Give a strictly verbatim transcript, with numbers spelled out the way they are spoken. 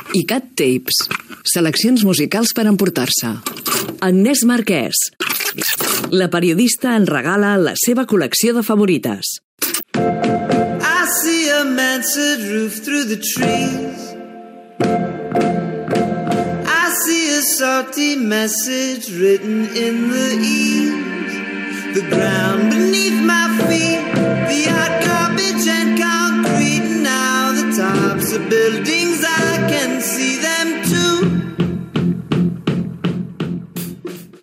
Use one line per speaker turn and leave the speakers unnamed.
I Cat Tapes. Seleccions musicals per emportar-se. Agnès Marquès. La periodista en regala la seva col·lecció de favorites.
I see a mansard roof through the trees. I see a salty message written in the eaves. The ground beneath my feet, the hot garbage and concrete. Now the tops are building